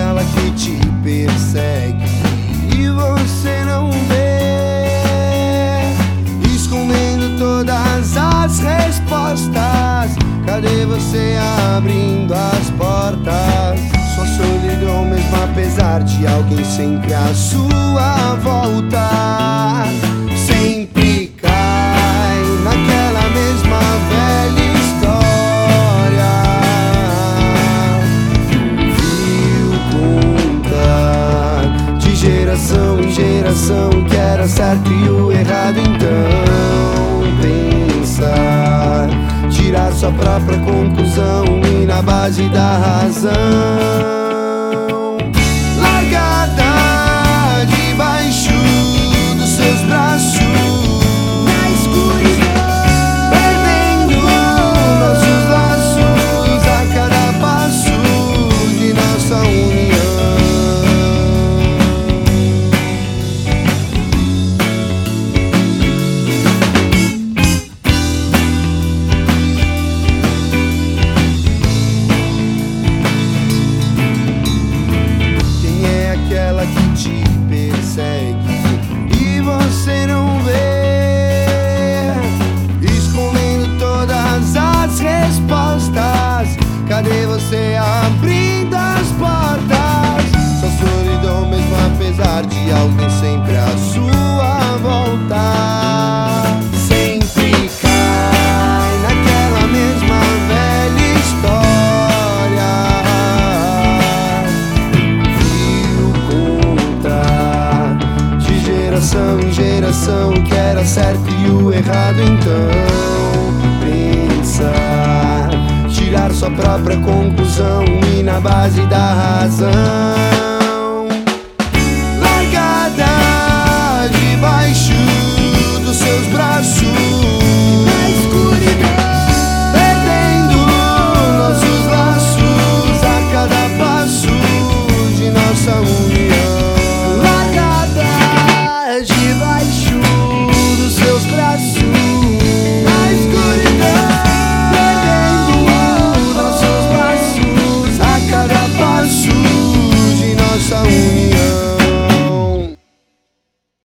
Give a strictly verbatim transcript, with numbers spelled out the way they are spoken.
aquela que te persegue e você não vê, escondendo todas as respostas. Cadê você abrindo as portas? Sua solidão mesmo apesar de alguém sempre à sua volta. Sempre cai naquela mesma velha história. Ouviu contar de geração em geração que era certo e o errado, então pensar, tirar sua própria conclusão e na base da razão. Largada debaixo dos seus braços, na escuridão, perdendo nossos laços a cada passo de nossa união. E você não vê, escondendo todas as respostas. Cadê você abrindo as portas? Sua solidão mesmo apesar de alguém sempre à sua volta. Sempre cai naquela mesma velha história. Viu contar de geração em geração que era certo e o errado, então pensar, tirar sua própria conclusão e na base da razão.